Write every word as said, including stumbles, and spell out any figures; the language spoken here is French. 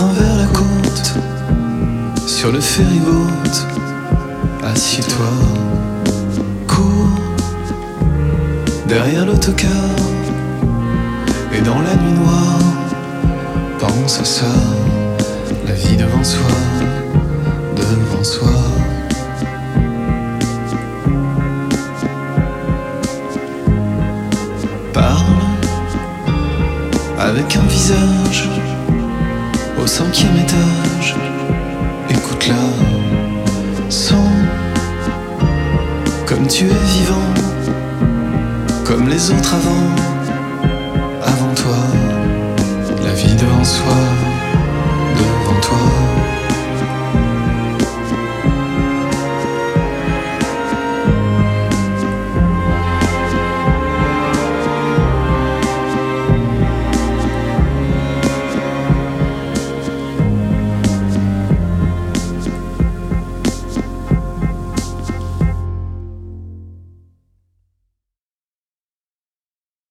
train vers la côte, sur le ferryboat, assieds-toi, cours derrière l'autocar, et dans la nuit noire, pense à ça, la vie devant soi, devant soi. Parle avec un visage au cinquième étage, écoute-la, sens comme tu es vivant, comme les autres avant.